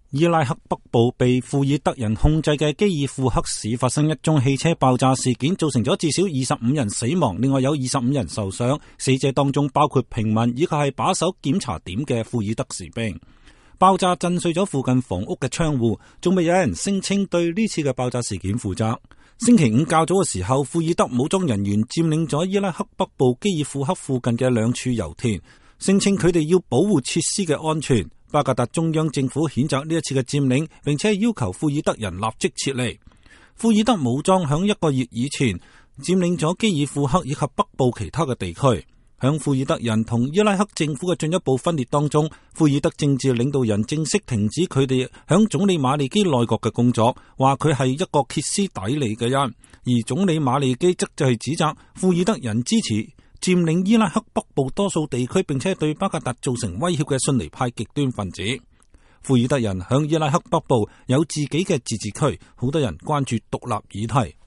伊拉克北部被庫爾德人控制嘅基爾庫克市發生一宗汽車爆炸事件，造成咗至少25人死亡，另外有25人受傷。死者當中包括平民以及係把守檢查點嘅庫爾德士兵。爆炸震碎咗附近房屋嘅窗戶，仲未有人聲稱對呢次嘅爆炸事件負責。星期五較早嘅時候，庫爾德武裝人員佔領咗伊拉克北部基爾庫克附近嘅2處油田，聲稱佢哋要保護設施嘅安全。巴格達中央政府譴責呢一次嘅佔領，並且要求庫爾德人立即撤離。庫爾德武裝響1個月以前佔領咗基爾庫克以及北部其他嘅地區。響庫爾德人同伊拉克政府嘅進一步分裂當中，庫爾德政治領導人正式停止佢哋響總理馬利基內閣嘅工作，話佢係一個歇斯底里嘅人。而總理馬利基則就係指責庫爾德人支持佔領伊拉克北部多數地區，並且對巴格達造成威脅嘅遜尼派極端分子。庫爾德人響伊拉克北部有自己嘅自治區，好多人關注獨立議題。